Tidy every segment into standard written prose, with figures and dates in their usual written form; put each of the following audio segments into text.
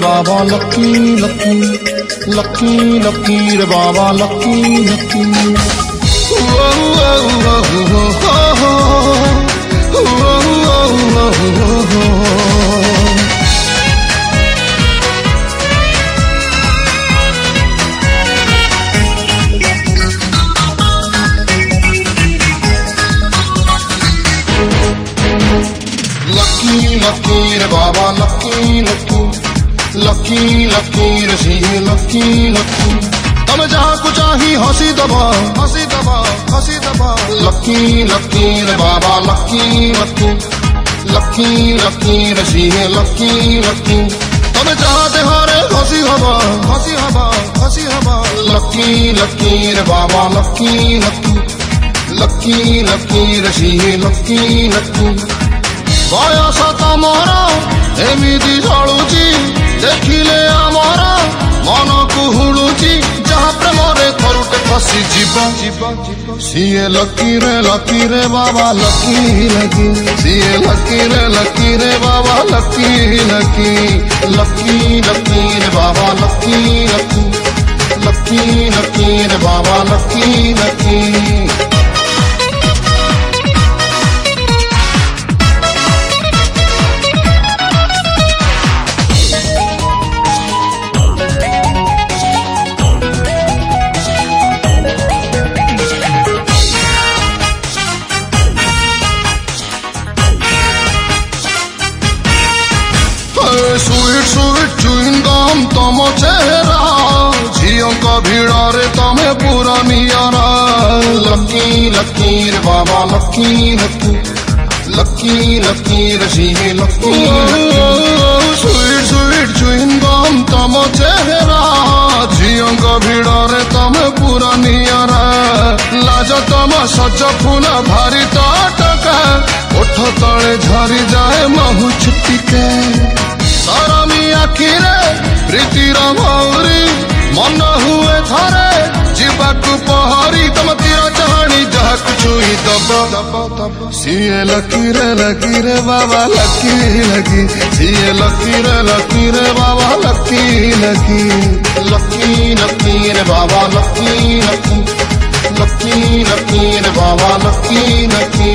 बाबा lucky lucky lucky lucky रे बाबा lucky lucky लकीर बाबा लकी लकी लकी लकीर सी लकी लकी तब जहाँ कुछ ही हंसी दबा हंसी दबा हंसी दबा लकी लकीर बाबा लकी लकी लकी लकीर सी लकी लकी तब जहाँ तेहारे हंसी हवा हंसी हवा हंसी हवा लकी लकीर बाबा लकी लकी लकी लकीर सी लकी लकी बयस तमर एमिति चलुची देखिले आमर मन को हुड़ुची जहाँ प्रेमरे थरुटे फसी जीव सीए लकी रे बाबा लकी लकी सीए लकी रे बाबा लकी लकी लकी लकी रे बाबा लकी लकी लकी लकी रे बाबा lucky lucky sweet sweet chewing gum तम चेहरा झियों का भिड़ारे तमे पूरा नियारा लकी लकी रे बाबा लकी लकी लकी लकी रे lucky sweet sweet chewing gum तम चेहरा झियों का भिड़ारे तमे पूरा नियारा लाज तम सच फूला भारी तटका ओठ तले झरी जाए महु छुटिके सरमी आखिरे प्रीतिर भौरी मन हुए थरे जीवाकू पहरी तम तीर चाहनी जहाकू छुई दब सीए लकी रे बाबा लकी लकी सीए लकी रे बाबा लकी लकी लकी लकी रे बाबा लकी लकी लकी लकी रे बाबा लकी लकी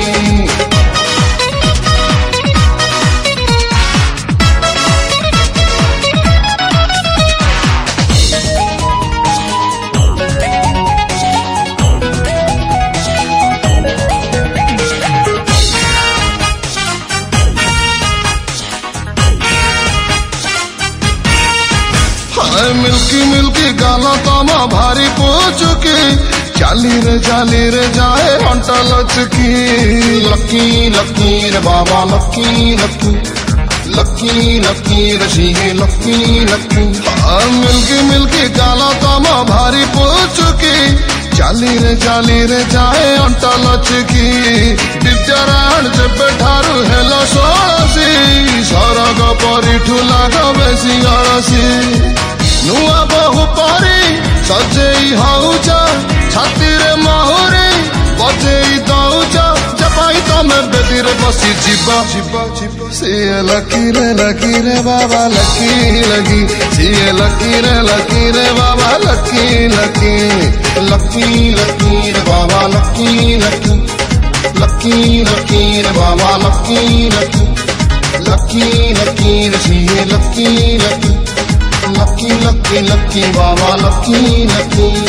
मिल्की मिल्की गाला तमा भारी पोचुकी जाली रे जाए अंटा लचकी लकी लकी रे बाबा लकी लकी लकी लकी रे लकी लकी मिल्की मिल्की गाला तमा भारी पोचुकी जाली रे जाए अंटा लचकी विद्यारायण जेबे ठारू हेलो सोळसी सरग परिठू लाग बेसी अलसी नुआ बहु परी सजेई हौच छाती रे महुरी बजेई दौच जपाई तमे बेदी रे बसी जीव सीए लकी रे बाबा लकी लकी सीए लकी रे बाबा लकी लकी लकी लकी रे बाबा लकी लकी लकी लकी रे बाबा लकी लकी लकी लकी रे सीए lucky lucky lucky lucky lucky बाबा लकी लकी